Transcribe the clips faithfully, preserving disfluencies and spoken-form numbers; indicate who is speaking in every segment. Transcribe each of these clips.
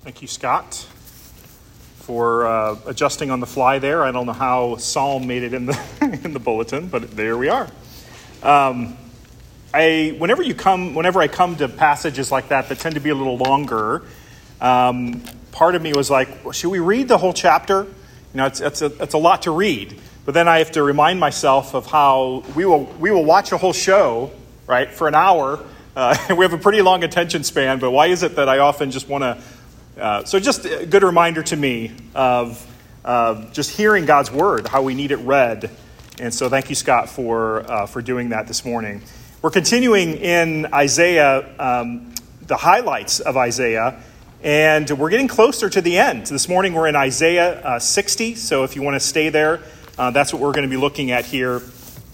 Speaker 1: Thank you, Scott, for uh, adjusting on the fly there. I don't know how Psalm made it in the in the bulletin, but there we are. Um, I whenever you come, whenever I come to passages like that that tend to be a little longer, um, part of me was like, well, should we read the whole chapter? You know, it's it's a it's a lot to read. But then I have to remind myself of how we will we will watch a whole show, right, for an hour. Uh, we have a pretty long attention span, but why is it that I often just want to? Uh, so just a good reminder to me of uh, just hearing God's word, how we need it read. And so thank you, Scott, for uh, for doing that this morning. We're continuing in Isaiah, um, the highlights of Isaiah, and we're getting closer to the end. This morning we're in Isaiah uh, sixty, so if you want to stay there, uh, that's what we're going to be looking at here.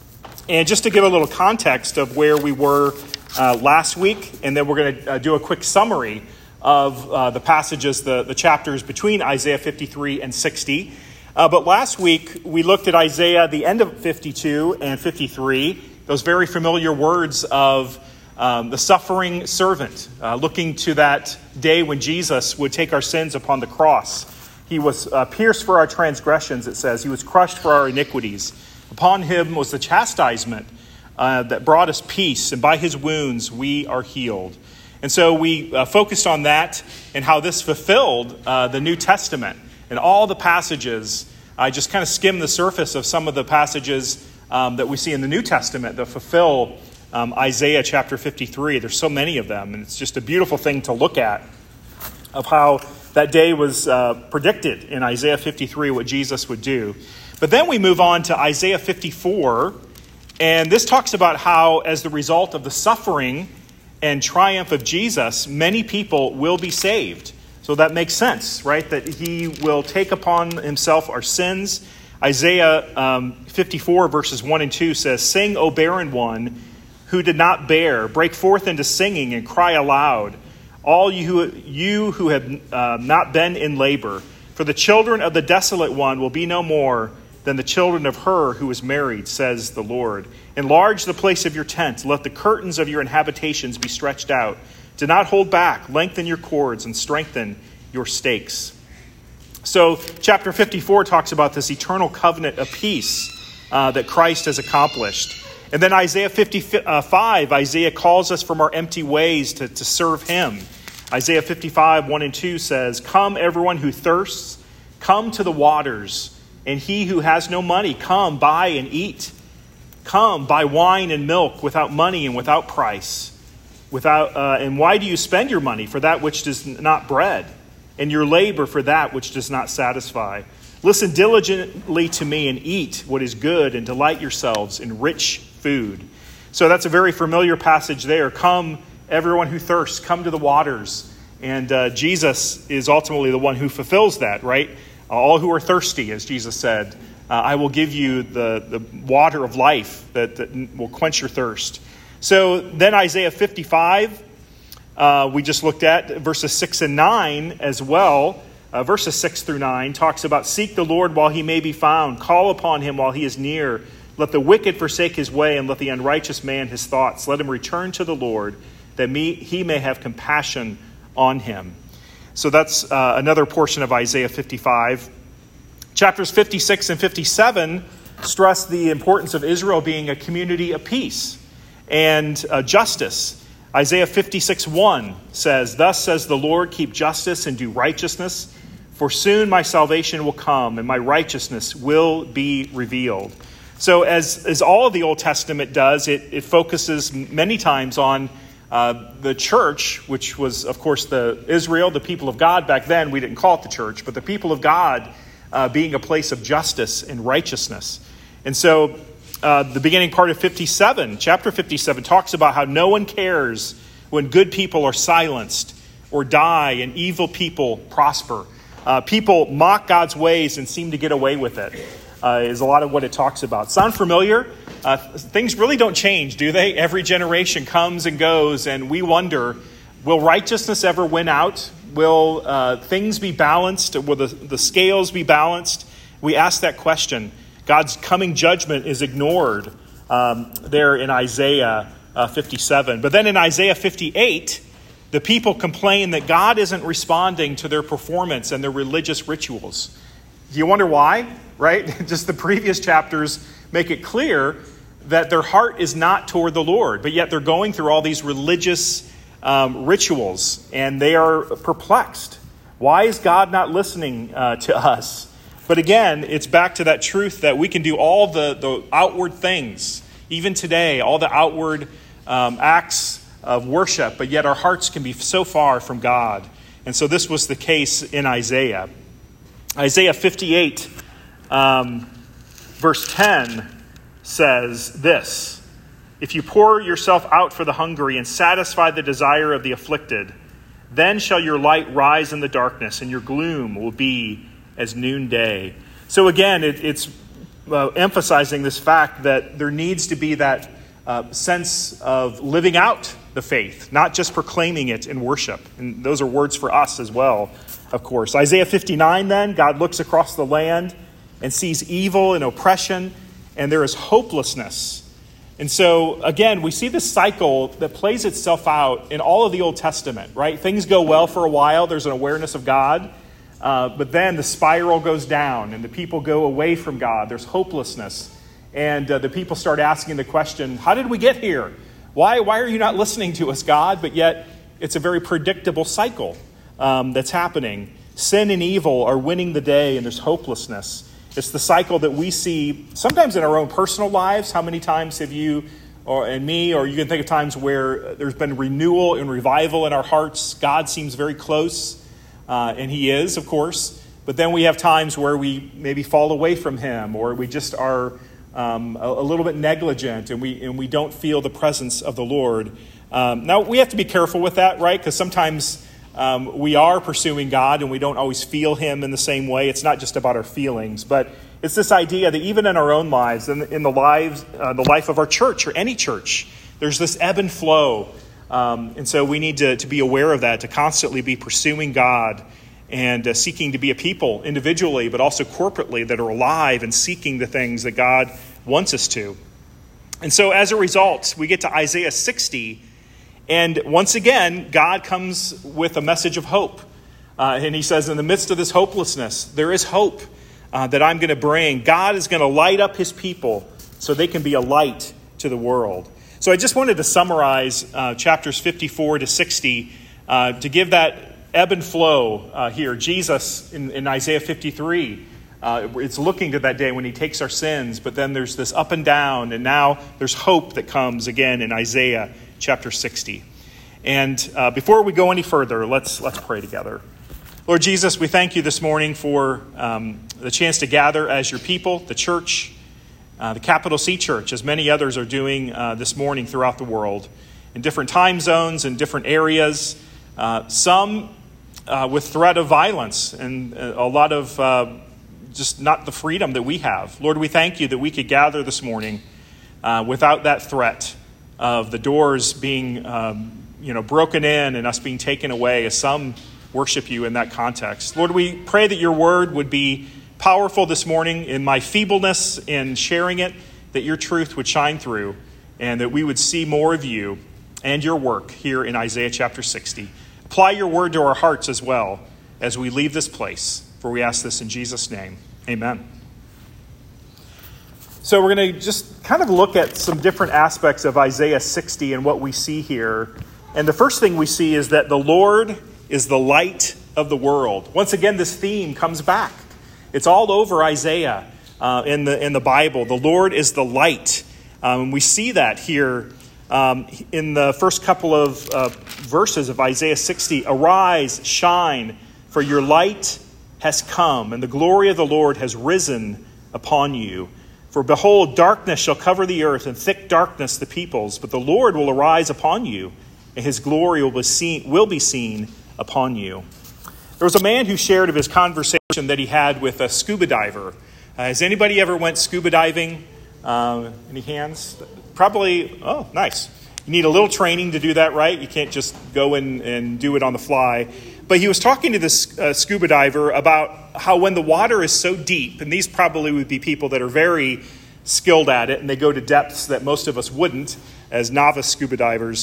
Speaker 1: And just to give a little context of where we were uh, last week, and then we're going to uh, do a quick summary of uh, the passages, the, the chapters between Isaiah fifty-three and sixty. Uh, but last week, we looked at Isaiah, the end of fifty-two and fifty-three, those very familiar words of um, the suffering servant, uh, looking to that day when Jesus would take our sins upon the cross. He was uh, pierced for our transgressions, it says. He was crushed for our iniquities. Upon him was the chastisement uh, that brought us peace, and by his wounds we are healed. And so we uh, focused on that and how this fulfilled uh, the New Testament. And all the passages, I just kind of skimmed the surface of some of the passages um, that we see in the New Testament that fulfill um, Isaiah chapter fifty-three. There's so many of them, and it's just a beautiful thing to look at of how that day was uh, predicted in Isaiah fifty-three, what Jesus would do. But then we move on to Isaiah fifty-four, and this talks about how, as the result of the suffering and triumph of Jesus, many people will be saved. So that makes sense, right? That he will take upon himself our sins. Isaiah um, fifty-four verses one and two says, "Sing, O barren one who did not bear. Break forth into singing and cry aloud, all you who, you who have uh, not been in labor. For the children of the desolate one will be no more than the children of her who is married, says the Lord. Enlarge the place of your tent. Let the curtains of your inhabitations be stretched out. Do not hold back. Lengthen your cords and strengthen your stakes." So chapter fifty-four talks about this eternal covenant of peace uh, that Christ has accomplished. And then Isaiah fifty-five, Isaiah calls us from our empty ways to, to serve him. Isaiah fifty-five, one and two says, "Come, everyone who thirsts, come to the waters. And he who has no money, come, buy and eat. Come, buy wine and milk without money and without price. Without uh, and why do you spend your money for that which does not bread, and your labor for that which does not satisfy? Listen diligently to me and eat what is good, and delight yourselves in rich food." So that's a very familiar passage there. Come, everyone who thirsts, come to the waters. And uh, Jesus is ultimately the one who fulfills that, right? All who are thirsty, as Jesus said, uh, I will give you the, the water of life that, that will quench your thirst. So then Isaiah fifty-five, uh, we just looked at verses six and nine as well. Uh, verses six through nine talks about, "Seek the Lord while he may be found. Call upon him while he is near. Let the wicked forsake his way, and let the unrighteous man his thoughts. Let him return to the Lord, that me, he may have compassion on him." So that's uh, another portion of Isaiah fifty-five. Chapters fifty-six and fifty-seven stress the importance of Israel being a community of peace and uh, justice. Isaiah fifty-six one says, "Thus says the Lord, keep justice and do righteousness, for soon my salvation will come and my righteousness will be revealed." So as, as all of the Old Testament does, it, it focuses many times on Uh, the church, which was, of course, the Israel, the people of God back then. We didn't call it the church, but the people of God uh, being a place of justice and righteousness. And so uh, the beginning part of fifty-seven, chapter fifty-seven, talks about how no one cares when good people are silenced or die and evil people prosper. Uh, people mock God's ways and seem to get away with it, uh, is a lot of what it talks about. Sound familiar? Uh, things really don't change, do they? Every generation comes and goes, and we wonder, will righteousness ever win out? Will uh, things be balanced? Will the, the scales be balanced? We ask that question. God's coming judgment is ignored um, there in Isaiah uh, fifty-seven. But then in Isaiah fifty-eight, The people complain that God isn't responding to their performance and their religious rituals. Do you wonder why? Right? Just the previous chapters make it clear that their heart is not toward the Lord, but yet they're going through all these religious um, rituals, and they are perplexed. Why is God not listening uh, to us? But again, it's back to that truth that we can do all the, the outward things, even today, all the outward um, acts of worship, but yet our hearts can be so far from God. And so this was the case in Isaiah. Isaiah fifty-eight, um, verse ten says this: "If you pour yourself out for the hungry and satisfy the desire of the afflicted, then shall your light rise in the darkness, and your gloom will be as noonday." So again, it, it's uh, emphasizing this fact that there needs to be that uh, sense of living out the faith, not just proclaiming it in worship. And those are words for us as well, of course. Isaiah fifty-nine then, God looks across the land and sees evil and oppression, and there is hopelessness. And so, again, we see this cycle that plays itself out in all of the Old Testament, right? Things go well for a while. There's an awareness of God. Uh, but then the spiral goes down and the people go away from God. There's hopelessness. And uh, the people start asking the question, how did we get here? Why, why are you not listening to us, God? But yet it's a very predictable cycle um, that's happening. Sin and evil are winning the day, and there's hopelessness. It's the cycle that we see sometimes in our own personal lives. How many times have you or and me, or you can think of times where there's been renewal and revival in our hearts. God seems very close, uh, and he is, of course. But then we have times where we maybe fall away from him, or we just are um, a, a little bit negligent, and we and we don't feel the presence of the Lord. Um, now, we have to be careful with that, right? Because sometimes Um, we are pursuing God and we don't always feel him in the same way. It's not just about our feelings, but it's this idea that even in our own lives, in, in the lives, uh, the life of our church or any church, there's this ebb and flow. Um, and so we need to, to be aware of that, to constantly be pursuing God and uh, seeking to be a people individually, but also corporately, that are alive and seeking the things that God wants us to. And so as a result, we get to Isaiah sixty. And once again, God comes with a message of hope. Uh, and he says, in the midst of this hopelessness, there is hope uh, that I'm going to bring. God is going to light up his people so they can be a light to the world. So I just wanted to summarize uh, chapters fifty-four to sixty uh, to give that ebb and flow uh, here. Jesus in, in Isaiah fifty-three, uh, it's looking to that day when he takes our sins. But then there's this up and down. And now there's hope that comes again in Isaiah chapter sixty. And uh, before we go any further, let's let's pray together. Lord Jesus, we thank you this morning for um, the chance to gather as your people, the church, uh, the Capital C Church, as many others are doing uh, this morning throughout the world, in different time zones, in different areas, uh, some uh, with threat of violence and a lot of uh, just not the freedom that we have. Lord, we thank you that we could gather this morning uh, without that threat of the doors being, um, you know, broken in and us being taken away as some worship you in that context. Lord, we pray that your word would be powerful this morning in my feebleness in sharing it, that your truth would shine through, and that we would see more of you and your work here in Isaiah chapter sixty. Apply your word to our hearts as well as we leave this place, for we ask this in Jesus' name. Amen. So we're going to just kind of look at some different aspects of Isaiah sixty and what we see here. And the first thing we see is that the Lord is the light of the world. Once again, this theme comes back. It's all over Isaiah uh, in the in the Bible. The Lord is the light. Um, we see that here um, in the first couple of uh, verses of Isaiah sixty. Arise, shine, for your light has come, and the glory of the Lord has risen upon you. For behold, darkness shall cover the earth, and thick darkness the peoples. But the Lord will arise upon you, and his glory will be seen, will be seen upon you. There was a man who shared of his conversation that he had with a scuba diver. Uh, has anybody ever went scuba diving? Uh, any hands? Probably, oh, nice. You need a little training to do that, right? You can't just go in and do it on the fly. But he was talking to this uh, scuba diver about how when the water is so deep, and these probably would be people that are very skilled at it, and they go to depths that most of us wouldn't as novice scuba divers.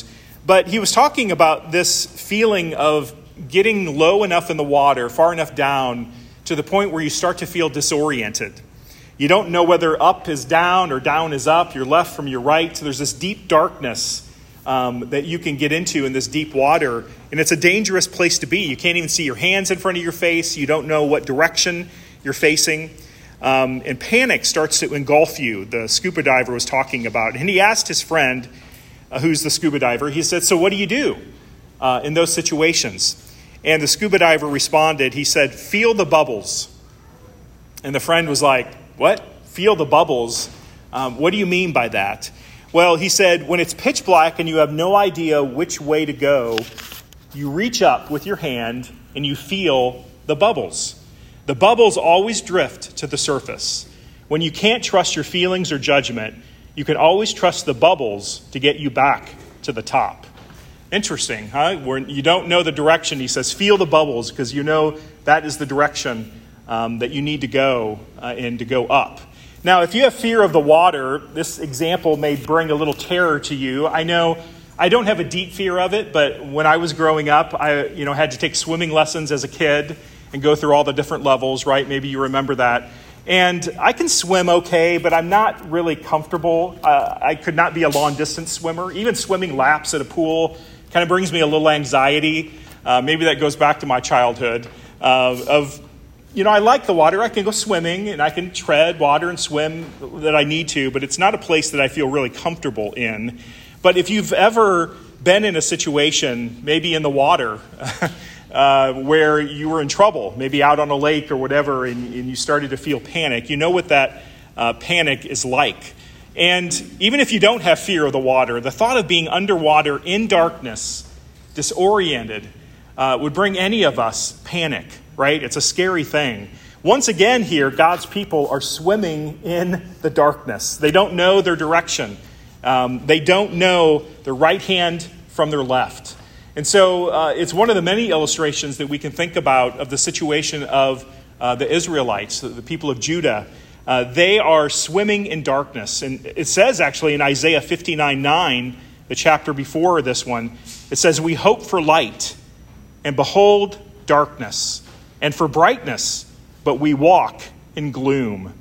Speaker 1: But he was talking about this feeling of getting low enough in the water, far enough down, to the point where you start to feel disoriented. You don't know whether up is down or down is up, your left from your right. So there's this deep darkness um, that you can get into in this deep water. And it's a dangerous place to be. You can't even see your hands in front of your face. You don't know what direction you're facing. Um, and panic starts to engulf you, the scuba diver was talking about. And he asked his friend, uh, who's the scuba diver, he said, so what do you do uh, in those situations? And the scuba diver responded, he said, feel the bubbles. And the friend was like, what? Feel the bubbles? Um, what do you mean by that? Well, he said, when it's pitch black and you have no idea which way to go, you reach up with your hand and you feel the bubbles. The bubbles always drift to the surface. When you can't trust your feelings or judgment, you can always trust the bubbles to get you back to the top. Interesting, huh? Where you don't know the direction, he says, feel the bubbles, because you know that is the direction um, that you need to go uh, and to go up. Now, if you have fear of the water, this example may bring a little terror to you. I know I don't have a deep fear of it, but when I was growing up, I you know had to take swimming lessons as a kid and go through all the different levels, right? Maybe you remember that. And I can swim okay, but I'm not really comfortable. Uh, I could not be a long-distance swimmer. Even swimming laps at a pool kind of brings me a little anxiety. Uh, maybe that goes back to my childhood uh, of, you know, I like the water. I can go swimming, and I can tread water and swim that I need to, but it's not a place that I feel really comfortable in. But if you've ever been in a situation, maybe in the water, Uh, where you were in trouble, maybe out on a lake or whatever, and, and you started to feel panic. You know what that uh, panic is like. And even if you don't have fear of the water, the thought of being underwater in darkness, disoriented, uh, would bring any of us panic, right? It's a scary thing. Once again here, God's people are swimming in the darkness. They don't know their direction. Um, they don't know their right hand from their left. And so uh, it's one of the many illustrations that we can think about of the situation of uh, the Israelites, the people of Judah. Uh, they are swimming in darkness. And it says actually in Isaiah fifty-nine nine, the chapter before this one, it says, we hope for light and behold darkness, and for brightness, but we walk in gloom.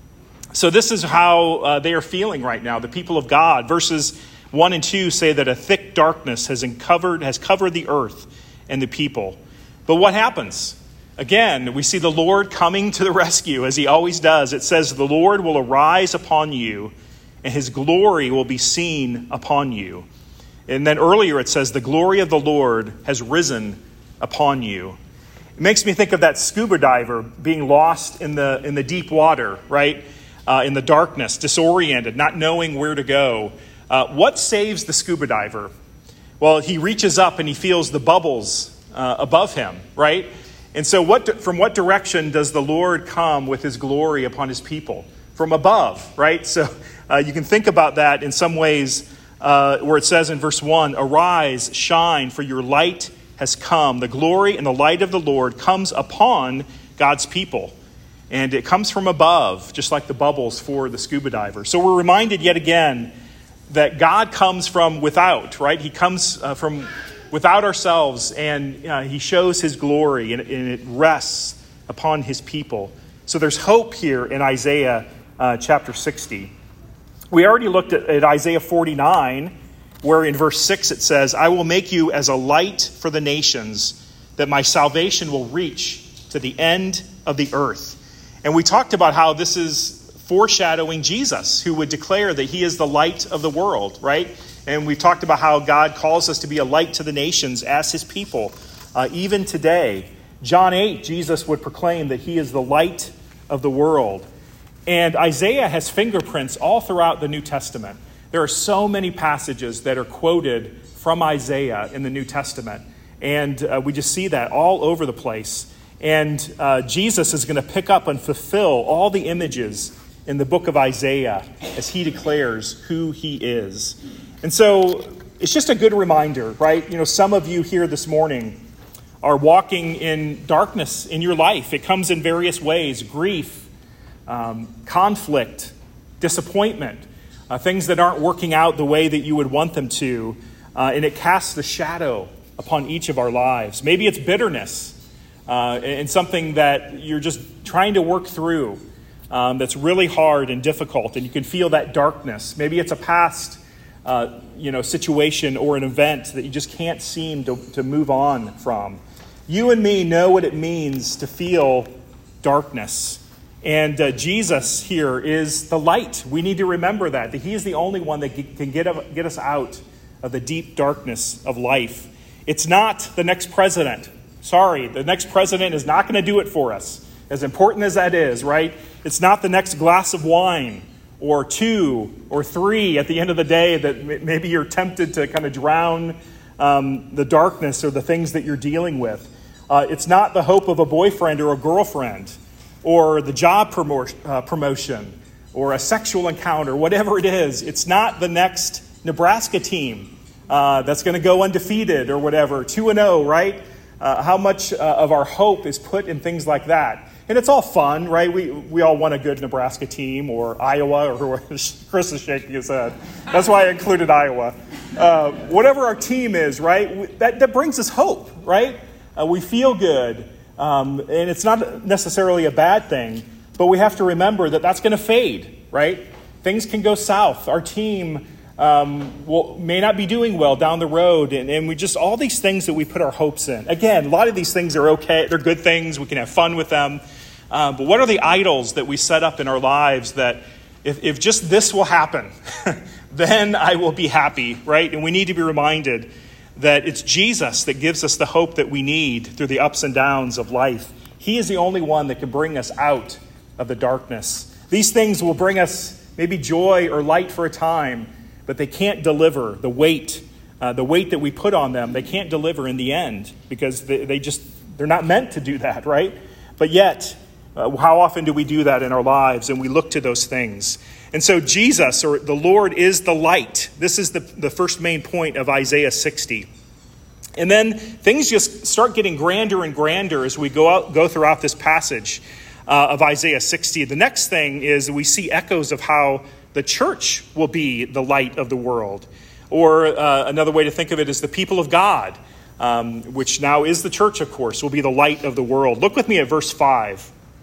Speaker 1: So this is how uh, they are feeling right now, the people of God. Verses one and two say that a thick darkness has uncovered, has covered the earth and the people. But what happens? Again, we see the Lord coming to the rescue, as he always does. It says, the Lord will arise upon you, and his glory will be seen upon you. And then earlier it says, the glory of the Lord has risen upon you. It makes me think of that scuba diver being lost in the in the deep water, right? Uh, in the darkness, disoriented, not knowing where to go. Uh, what saves the scuba diver? Well, he reaches up and he feels the bubbles uh, above him, right? And so what? From what direction does the Lord come with his glory upon his people? From above, right? So uh, you can think about that in some ways uh, where it says in verse one, arise, shine, for your light has come. The glory and the light of the Lord comes upon God's people. And it comes from above, just like the bubbles for the scuba diver. So we're reminded yet again that God comes from without, right? He comes uh, from without ourselves, and uh, he shows his glory, and, and it rests upon his people. So there's hope here in Isaiah uh, chapter sixty. We already looked at, at Isaiah forty-nine, where in verse six it says, I will make you as a light for the nations, that my salvation will reach to the end of the earth. And we talked about how this is foreshadowing Jesus, who would declare that he is the light of the world, right? And we've talked about how God calls us to be a light to the nations as his people. Uh, even today, John eight, Jesus would proclaim that he is the light of the world. And Isaiah has fingerprints all throughout the New Testament. There are so many passages that are quoted from Isaiah in the New Testament. And uh, we just see that all over the place. And uh, Jesus is going to pick up and fulfill all the images in the book of Isaiah as he declares who he is. And so it's just a good reminder, right? You know, some of you here this morning are walking in darkness in your life. It comes in various ways: grief, um, conflict, disappointment, uh, things that aren't working out the way that you would want them to. uh, and it casts a shadow upon each of our lives. Maybe it's bitterness uh, and something that you're just trying to work through um, that's really hard and difficult, and you can feel that darkness. Maybe it's a past uh, you know, situation or an event that you just can't seem to, to move on from. You and me know what it means to feel darkness. And uh, Jesus here is the light. We need to remember that, that he is the only one that can get, get us out of the deep darkness of life. It's not the next president. Sorry, the next president is not going to do it for us, as important as that is, right? It's not the next glass of wine or two or three at the end of the day that maybe you're tempted to kind of drown um, the darkness or the things that you're dealing with. Uh, it's not the hope of a boyfriend or a girlfriend or the job promo- uh, promotion or a sexual encounter, whatever it is. It's not the next Nebraska team Uh, that's going to go undefeated or whatever, two and oh, right? Uh, how much uh, of our hope is put in things like that? And it's all fun, right? We we all want a good Nebraska team or Iowa, or Chris is shaking his head. That's why I included Iowa. Uh, whatever our team is, right? That, that brings us hope, right? Uh, we feel good. Um, and it's not necessarily a bad thing, but we have to remember that that's going to fade, right? Things can go south. Our team Um, will, may not be doing well down the road. And, and we just, all these things that we put our hopes in. Again, a lot of these things are okay. They're good things. We can have fun with them. Um, but what are the idols that we set up in our lives that if, if just this will happen, then I will be happy, right? And we need to be reminded that it's Jesus that gives us the hope that we need through the ups and downs of life. He is the only one that can bring us out of the darkness. These things will bring us maybe joy or light for a time, but they can't deliver the weight, uh, the weight that we put on them. They can't deliver in the end because they, they just, they're not meant to do that, right? But yet, uh, how often do we do that in our lives and we look to those things? And so Jesus, or the Lord, is the light. This is the, the first main point of Isaiah sixty. And then things just start getting grander and grander as we go out, go throughout this passage uh, of Isaiah sixty. The next thing is we see echoes of how the church will be the light of the world. Or uh, another way to think of it is the people of God, um, which now is the church, of course, will be the light of the world. Look with me at verse five.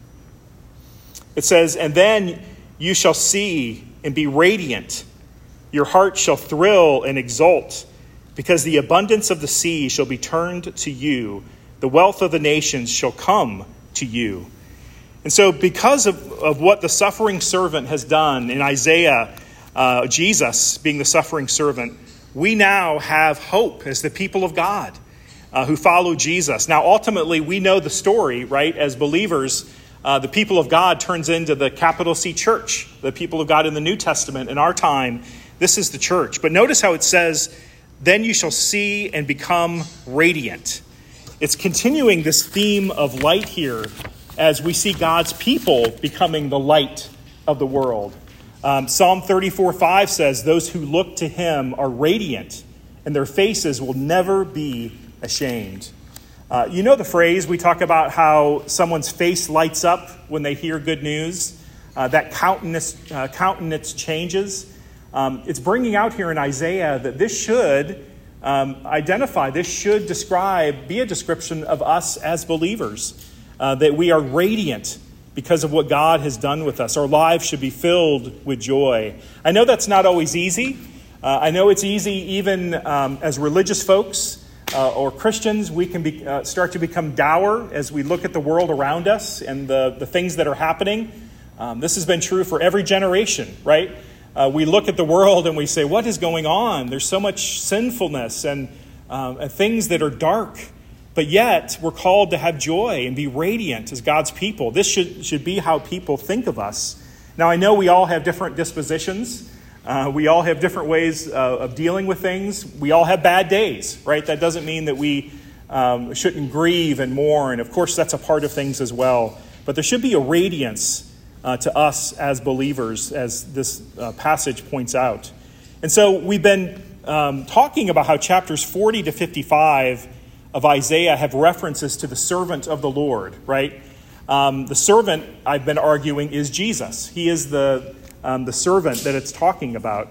Speaker 1: It says, "And then you shall see and be radiant. Your heart shall thrill and exult, because the abundance of the sea shall be turned to you. The wealth of the nations shall come to you." And so because of, of what the suffering servant has done in Isaiah, uh, Jesus being the suffering servant, we now have hope as the people of God uh, who follow Jesus. Now, ultimately, we know the story, right? As believers, uh, the people of God turns into the capital C church, the people of God in the New Testament. In our time, this is the church. But notice how it says, "Then you shall see and become radiant." It's continuing this theme of light here, as we see God's people becoming the light of the world. Um, Psalm thirty-four five says, "Those who look to him are radiant, and their faces will never be ashamed." Uh, you know the phrase, we talk about how someone's face lights up when they hear good news. Uh, that countenance, uh, countenance changes. Um, it's bringing out here in Isaiah that this should um, identify, this should describe, be a description of us as believers. Uh, that we are radiant because of what God has done with us. Our lives should be filled with joy. I know that's not always easy. Uh, I know it's easy even um, as religious folks uh, or Christians, we can be, uh, start to become dour as we look at the world around us and the, the things that are happening. Um, this has been true for every generation, right? Uh, we look at the world and we say, what is going on? There's so much sinfulness and, um, and things that are dark. But yet, we're called to have joy and be radiant as God's people. This should, should be how people think of us. Now, I know we all have different dispositions. Uh, we all have different ways uh, of dealing with things. We all have bad days, right? That doesn't mean that we um, shouldn't grieve and mourn. Of course, that's a part of things as well. But there should be a radiance uh, to us as believers, as this uh, passage points out. And so we've been um, talking about how chapters forty to fifty-five of Isaiah have references to the servant of the Lord, right? Um, the servant, I've been arguing, is Jesus. He is the um, the servant that it's talking about.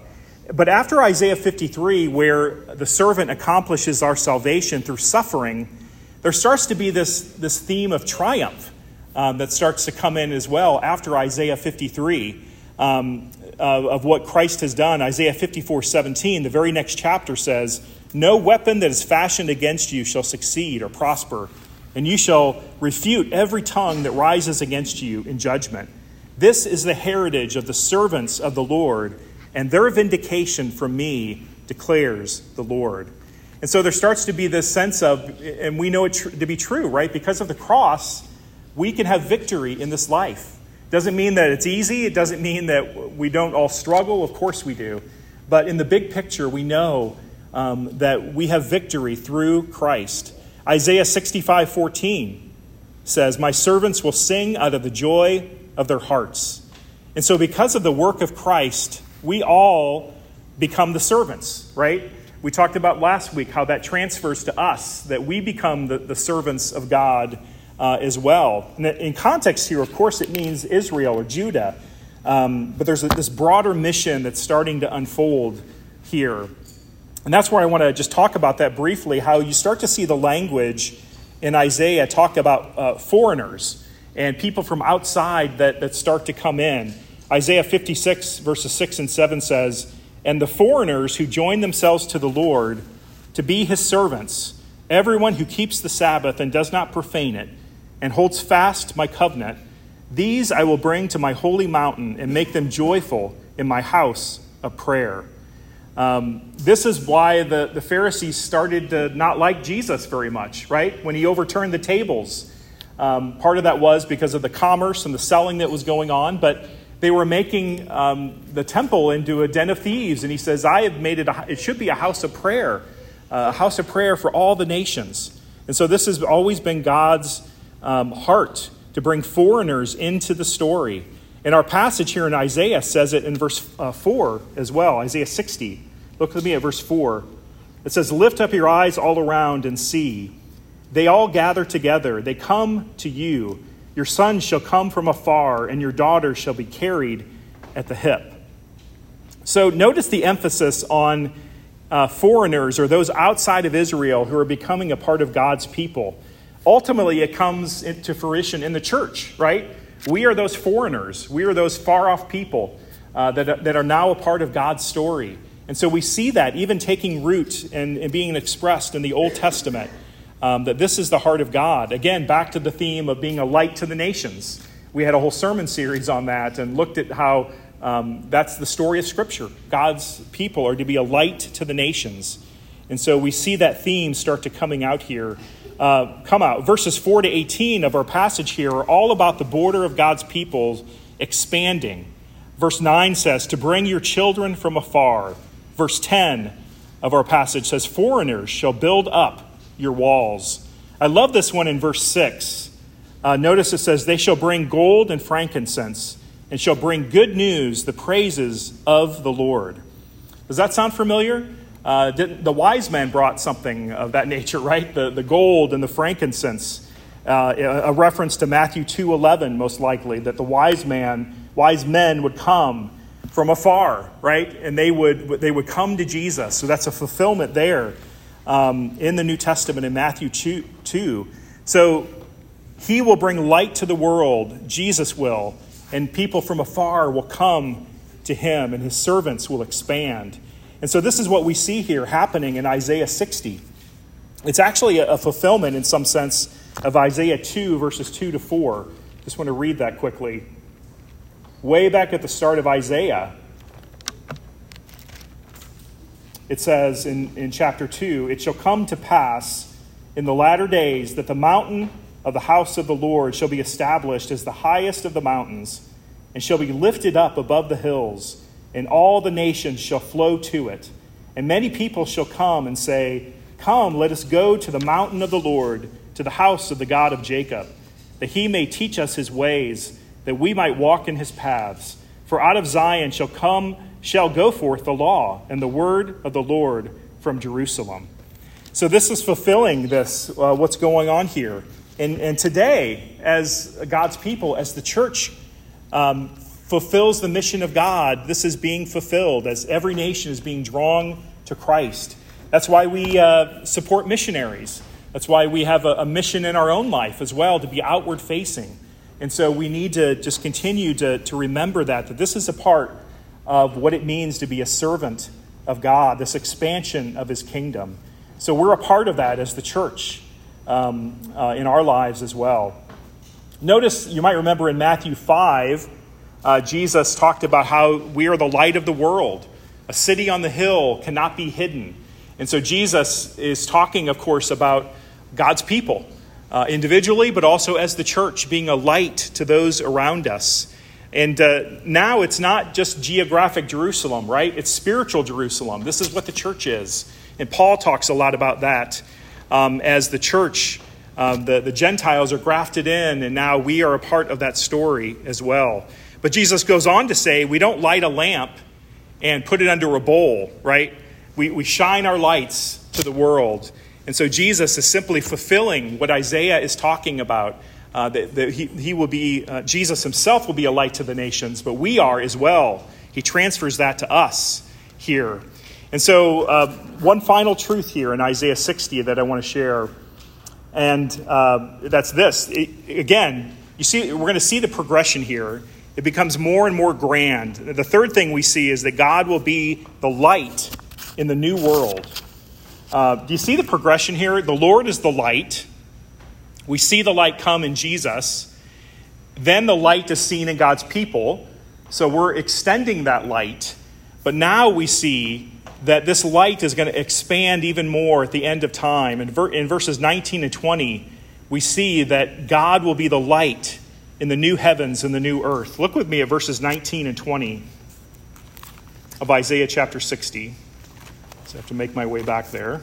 Speaker 1: But after Isaiah fifty-three, where the servant accomplishes our salvation through suffering, there starts to be this, this theme of triumph um, that starts to come in as well after Isaiah fifty-three um, uh, of what Christ has done. Isaiah fifty-four seventeen, the very next chapter says, "No weapon that is fashioned against you shall succeed or prosper, and you shall refute every tongue that rises against you in judgment. This is the heritage of the servants of the Lord, and their vindication from me, declares the Lord." And so there starts to be this sense of, and we know it tr- to be true, right? Because of the cross, we can have victory in this life. Doesn't mean that it's easy. It doesn't mean that we don't all struggle. Of course we do. But in the big picture, we know um, that we have victory through Christ. Isaiah sixty-five fourteen says, "My servants will sing out of the joy of their hearts." And so because of the work of Christ, we all become the servants, right? We talked about last week how that transfers to us, that we become the, the servants of God uh, as well. And in context here, of course, it means Israel or Judah. Um, but there's a, this broader mission that's starting to unfold here. And that's where I want to just talk about that briefly, how you start to see the language in Isaiah talk about uh, foreigners and people from outside that, that start to come in. Isaiah fifty-six verses six and seven says, "And the foreigners who join themselves to the Lord to be his servants, everyone who keeps the Sabbath and does not profane it, and holds fast my covenant, these I will bring to my holy mountain and make them joyful in my house of prayer." Um, this is why the, the Pharisees started to not like Jesus very much, right? When he overturned the tables. Um, part of that was because of the commerce and the selling that was going on, but they were making um, the temple into a den of thieves. And he says, I have made it, a, it should be a house of prayer, uh, a house of prayer for all the nations. And so this has always been God's um, heart to bring foreigners into the story. And our passage here in Isaiah says it in verse uh, four as well, Isaiah sixty. Look with me at verse four. It says, "Lift up your eyes all around and see. They all gather together. They come to you. Your sons shall come from afar, and your daughters shall be carried at the hip." So notice the emphasis on uh, foreigners or those outside of Israel who are becoming a part of God's people. Ultimately, it comes into fruition in the church, right? We are those foreigners. We are those far-off people uh, that, that are now a part of God's story. And so we see that even taking root and, and being expressed in the Old Testament, um, that this is the heart of God. Again, back to the theme of being a light to the nations. We had a whole sermon series on that and looked at how um, that's the story of Scripture. God's people are to be a light to the nations. And so we see that theme start to coming out here. Uh, come out. Verses four to eighteen of our passage here are all about the border of God's people expanding. Verse nine says, "To bring your children from afar." Verse ten of our passage says, "Foreigners shall build up your walls." I love this one in verse six. Uh, notice it says, "They shall bring gold and frankincense, and shall bring good news, the praises of the Lord." Does that sound familiar? Uh, the wise men brought something of that nature, right? The, the gold and the frankincense. Uh, a reference to Matthew two eleven, most likely, that the wise man, wise men would come from afar, right? And they would they would come to Jesus. So that's a fulfillment there um, in the New Testament in Matthew two. So he will bring light to the world, Jesus will, and people from afar will come to him, and his servants will expand. And so this is what we see here happening in Isaiah sixty. It's actually a fulfillment in some sense of Isaiah two, verses two to four. Just want to read that quickly. Way back at the start of Isaiah, it says in, in chapter two, "It shall come to pass in the latter days that the mountain of the house of the Lord shall be established as the highest of the mountains, and shall be lifted up above the hills, and all the nations shall flow to it. And many people shall come and say, 'Come, let us go to the mountain of the Lord, to the house of the God of Jacob, that he may teach us his ways, that we might walk in his paths. For out of Zion shall come, shall go forth the law and the word of the Lord from Jerusalem.'" So this is fulfilling this, uh, what's going on here. And, and today, as God's people, as the church, um, fulfills the mission of God, this is being fulfilled as every nation is being drawn to Christ. That's why we uh, support missionaries. That's why we have a, a mission in our own life as well, to be outward facing. And so we need to just continue to, to remember that, that this is a part of what it means to be a servant of God, this expansion of his kingdom. So we're a part of that as the church um, uh, in our lives as well. Notice, you might remember in Matthew five, uh, Jesus talked about how we are the light of the world. A city on the hill cannot be hidden. And so Jesus is talking, of course, about God's people, uh, individually, but also as the church, being a light to those around us. And uh, now it's not just geographic Jerusalem, right? It's spiritual Jerusalem. This is what the church is. And Paul talks a lot about that um, as the church, um, the, the Gentiles are grafted in, and now we are a part of that story as well. But Jesus goes on to say, we don't light a lamp and put it under a bowl, right? We, we shine our lights to the world. And so Jesus is simply fulfilling what Isaiah is talking about. Uh, that, that he, he will be, uh, Jesus himself will be a light to the nations, but we are as well. He transfers that to us here. And so uh, one final truth here in Isaiah sixty that I want to share, and uh, that's this. It, again, you see, we're going to see the progression here. It becomes more and more grand. The third thing we see is that God will be the light in the new world. Uh, do you see the progression here? The Lord is the light. We see the light come in Jesus. Then the light is seen in God's people. So we're extending that light. But now we see that this light is going to expand even more at the end of time. In, ver- in verses nineteen and twenty, we see that God will be the light in the new heavens and the new earth. Look with me at verses nineteen and twenty of Isaiah chapter sixty. So I have to make my way back there.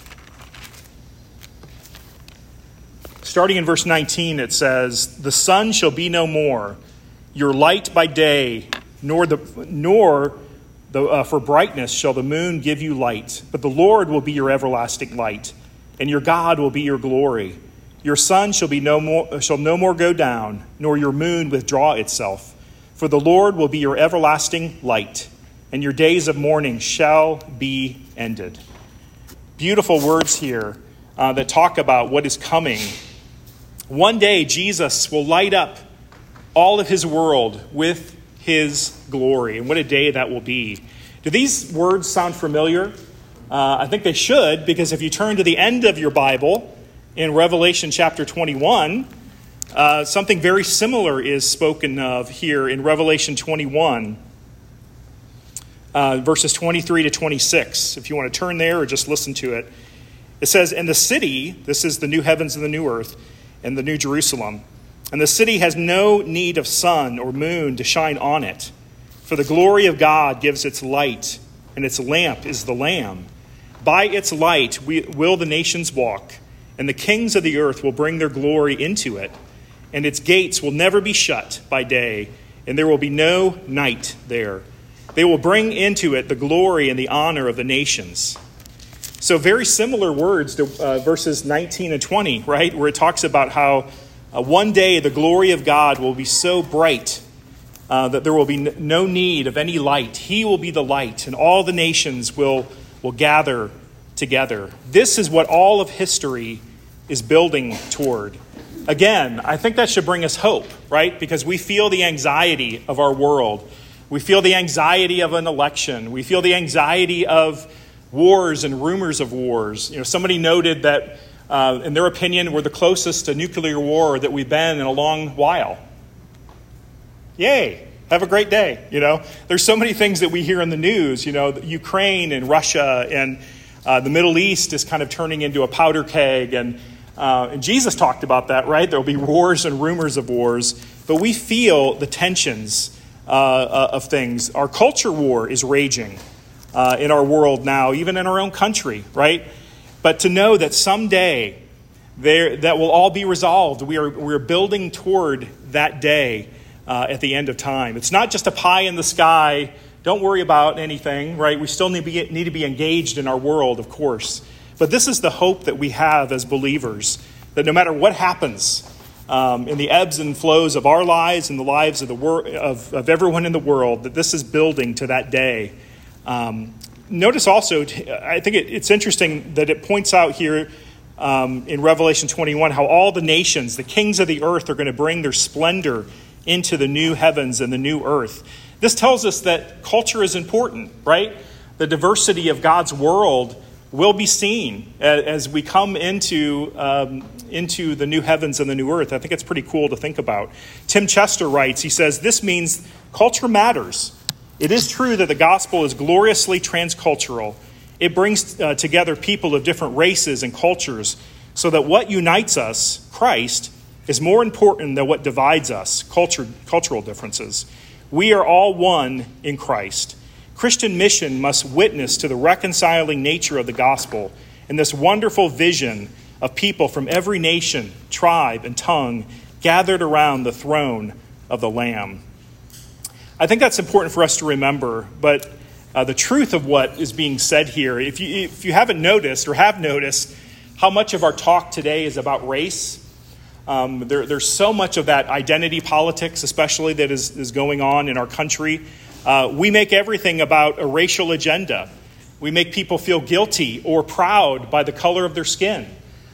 Speaker 1: Starting in verse nineteen, it says, "The sun shall be no more, your light by day, nor the nor the uh, for brightness shall the moon give you light. But the Lord will be your everlasting light, and your God will be your glory. Your sun shall be no more shall no more go down, nor your moon withdraw itself. For the Lord will be your everlasting light, and your days of mourning shall be ended." Beautiful words here uh, that talk about what is coming. One day, Jesus will light up all of his world with his glory. And what a day that will be. Do these words sound familiar? Uh, I think they should, because if you turn to the end of your Bible in Revelation chapter twenty-one, uh, something very similar is spoken of here in Revelation twenty-one, uh, verses twenty-three to twenty-six. If you want to turn there or just listen to it. It says, "And the city," this is the new heavens and the new earth, and the new Jerusalem, "and the city has no need of sun or moon to shine on it, for the glory of God gives its light, and its lamp is the Lamb. By its light we, will the nations walk, and the kings of the earth will bring their glory into it, and its gates will never be shut by day, and there will be no night there. They will bring into it the glory and the honor of the nations." So very similar words to uh, verses nineteen and twenty, right? Where it talks about how uh, one day the glory of God will be so bright uh, that there will be n- no need of any light. He will be the light, and all the nations will, will gather together. This is what all of history is building toward. Again, I think that should bring us hope, right? Because we feel the anxiety of our world. We feel the anxiety of an election. We feel the anxiety of wars and rumors of wars. You know, somebody noted that, uh, in their opinion, we're the closest to nuclear war that we've been in a long while. Yay! Have a great day. You know, there's so many things that we hear in the news. You know, Ukraine and Russia and uh, the Middle East is kind of turning into a powder keg, and uh, and Jesus talked about that, right? There will be wars and rumors of wars, but we feel the tensions uh, uh, of things. Our culture war is raging Uh, in our world now, even in our own country, right? But to know that someday there that will all be resolved. We are we're building toward that day uh, at the end of time. It's not just a pie in the sky. Don't worry about anything, right? We still need to be, need to be engaged in our world, of course. But this is the hope that we have as believers, that no matter what happens, um, in the ebbs and flows of our lives and the lives of the wor- of, of everyone in the world, that this is building to that day. Um, notice also, I think it, it's interesting that it points out here um, in Revelation twenty-one how all the nations, the kings of the earth, are going to bring their splendor into the new heavens and the new earth. This tells us that culture is important, right? The diversity of God's world will be seen as we come into um, into the new heavens and the new earth. I think it's pretty cool to think about. Tim Chester writes, he says, this means culture matters. It is true that the gospel is gloriously transcultural. It brings uh, together people of different races and cultures so that what unites us, Christ, is more important than what divides us, culture, cultural differences. We are all one in Christ. Christian mission must witness to the reconciling nature of the gospel and this wonderful vision of people from every nation, tribe, and tongue gathered around the throne of the Lamb. I think that's important for us to remember, but uh, the truth of what is being said here, if you, if you haven't noticed or have noticed how much of our talk today is about race, um, there, there's so much of that identity politics, especially, that is, is going on in our country. Uh, we make everything about a racial agenda. We make people feel guilty or proud by the color of their skin.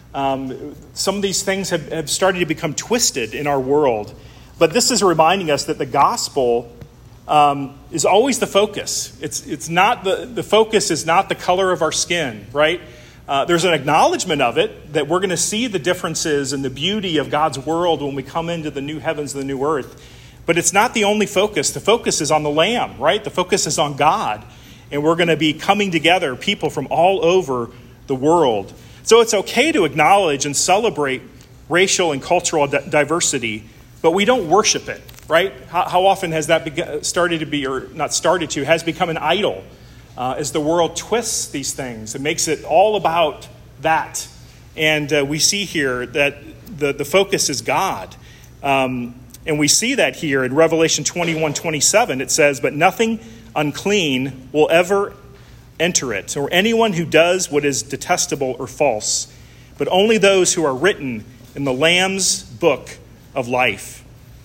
Speaker 1: Um, some of these things have, have started to become twisted in our world. But this is reminding us that the gospel um, is always the focus. It's it's not the, the focus is not the color of our skin, right? Uh, there's an acknowledgement of it, that we're going to see the differences and the beauty of God's world when we come into the new heavens and the new earth. But it's not the only focus. The focus is on the Lamb, right? The focus is on God. And we're going to be coming together, people from all over the world. So it's okay to acknowledge and celebrate racial and cultural di- diversity, but we don't worship it, right? How, how often has that begun, started to be, or not started to, has become an idol uh, as the world twists these things. It makes it all about that. And uh, we see here that the, the focus is God. Um, and we see that here in Revelation twenty-one twenty-seven. It says, but nothing unclean will ever enter it, or anyone who does what is detestable or false, but only those who are written in the Lamb's book of life.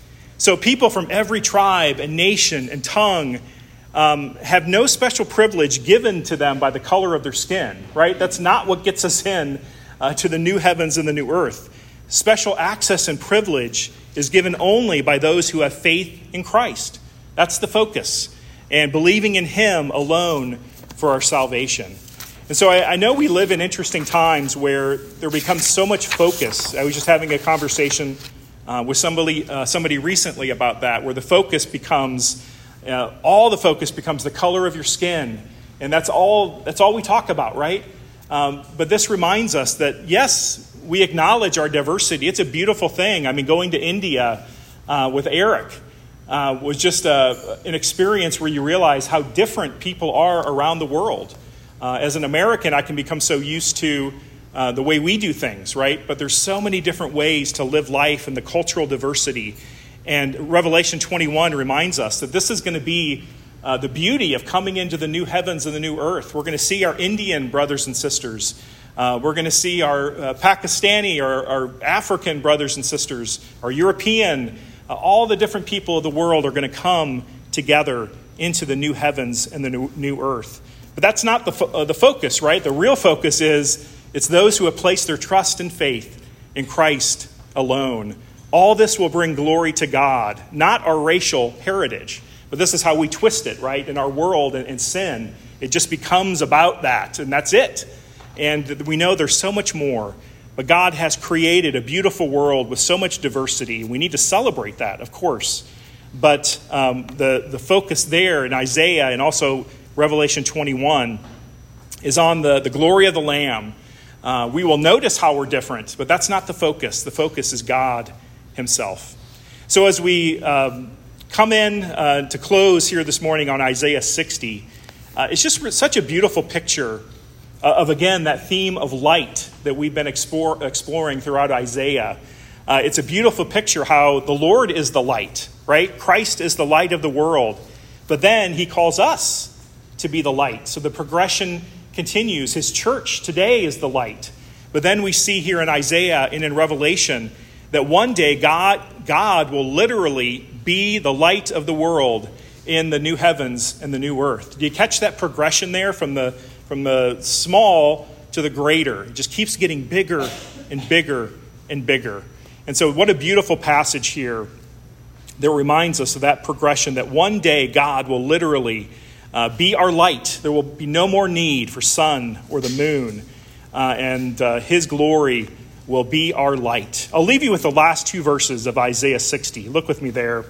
Speaker 1: So people from every tribe and nation and tongue um, have no special privilege given to them by the color of their skin, right? That's not what gets us in uh, to the new heavens and the new earth. Special access and privilege is given only by those who have faith in Christ. That's the focus. And believing in him alone for our salvation. And so I, I know we live in interesting times where there becomes so much focus. I was just having a conversation uh, with somebody uh, somebody recently about that, where the focus becomes, uh, all the focus becomes the color of your skin. And that's all, that's all we talk about, right? Um, but this reminds us that, yes, we acknowledge our diversity. It's a beautiful thing. I mean, going to India uh, with Eric, Uh, was just a, an experience where you realize how different people are around the world. Uh, as an American, I can become so used to uh, the way we do things, right? But there's so many different ways to live life and the cultural diversity. And Revelation twenty-one reminds us that this is going to be uh, the beauty of coming into the new heavens and the new earth. We're going to see our Indian brothers and sisters. Uh, we're going to see our uh, Pakistani or our African brothers and sisters, our European. Uh, all the different people of the world are going to come together into the new heavens and the new, new earth. But that's not the fo- uh, the focus, right? The real focus is it's those who have placed their trust and faith in Christ alone. All this will bring glory to God, not our racial heritage. But this is how we twist it, right? In our world and, and sin, it just becomes about that, and that's it. And we know there's so much more. But God has created a beautiful world with so much diversity. We need to celebrate that, of course. But um, the, the focus there in Isaiah and also Revelation twenty-one is on the, the glory of the Lamb. Uh, we will notice how we're different, but that's not the focus. The focus is God himself. So as we um, come in uh, to close here this morning on Isaiah sixty, uh, it's just such a beautiful picture of, again, that theme of light that we've been explore, exploring throughout Isaiah. Uh, it's a beautiful picture how the Lord is the light, right? Christ is the light of the world. But then he calls us to be the light. So the progression continues. His church today is the light. But then we see here in Isaiah and in Revelation that one day God, God will literally be the light of the world in the new heavens and the new earth. Do you catch that progression there from the, from the small to the greater? It just keeps getting bigger and bigger and bigger. And so what a beautiful passage here that reminds us of that progression, that one day God will literally uh, be our light. There will be no more need for sun or the moon, uh, and uh, his glory will be our light. I'll leave you with the last two verses of Isaiah sixty. Look with me there.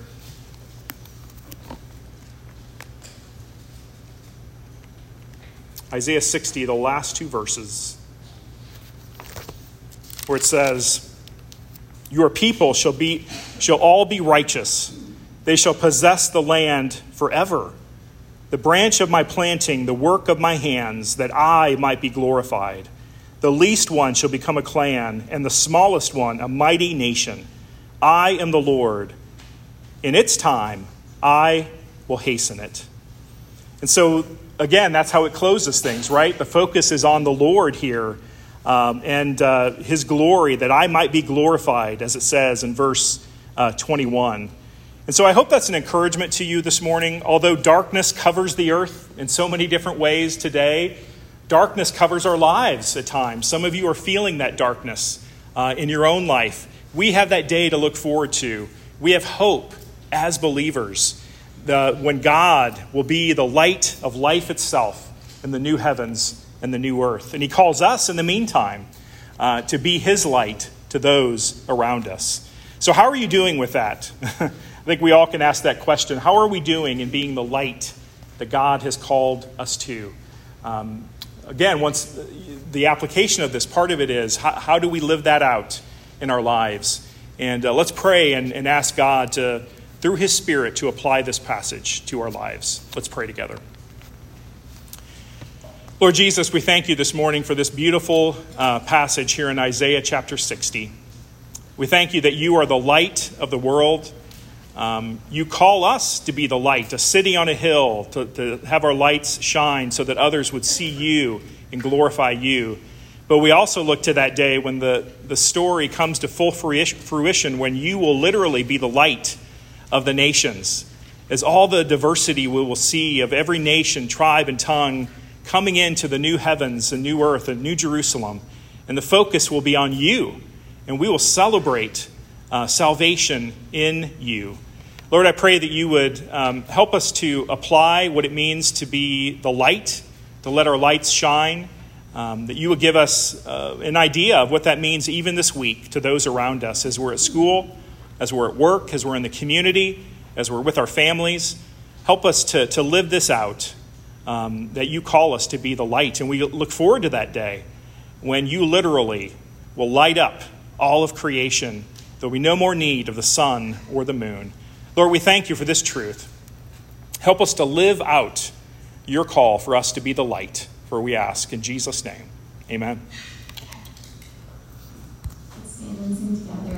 Speaker 1: Isaiah sixty, the last two verses, where it says, "Your people shall be shall all be righteous. They shall possess the land forever. The branch of my planting, the work of my hands, that I might be glorified. The least one shall become a clan, and the smallest one a mighty nation. I am the Lord. In its time, I will hasten it." And so, again, that's how it closes things, right? The focus is on the Lord here. Um, and uh, his glory, that I might be glorified, as it says in verse uh, twenty-one. And so I hope that's an encouragement to you this morning. Although darkness covers the earth in so many different ways today, darkness covers our lives at times. Some of you are feeling that darkness uh, in your own life. We have that day to look forward to. We have hope as believers, the, when God will be the light of life itself in the new heavens and the new earth. And he calls us in the meantime uh, to be his light to those around us. So how are you doing with that? I think we all can ask that question. How are we doing in being the light that God has called us to? Um, again, once the application of this, part of it is how, how do we live that out in our lives? And uh, let's pray and, and ask God to, through his Spirit, to apply this passage to our lives. Let's pray together. Lord Jesus, we thank you this morning for this beautiful uh, passage here in Isaiah chapter sixty. We thank you that you are the light of the world. Um, you call us to be the light, a city on a hill, to, to have our lights shine so that others would see you and glorify you. But we also look to that day when the, the story comes to full fruition, when you will literally be the light of the nations, as all the diversity we will see of every nation, tribe, and tongue coming into the new heavens and new earth and new Jerusalem. And the focus will be on you. And we will celebrate uh, salvation in you. Lord, I pray that you would um, help us to apply what it means to be the light, to let our lights shine. Um, that you would give us uh, an idea of what that means even this week to those around us as we're at school, as we're at work, as we're in the community, as we're with our families. Help us to, to live this out. Um, that you call us to be the light. And we look forward to that day when you literally will light up all of creation. There'll be no more need of the sun or the moon. Lord, we thank you for this truth. Help us to live out your call for us to be the light, for we ask in Jesus' name. Amen.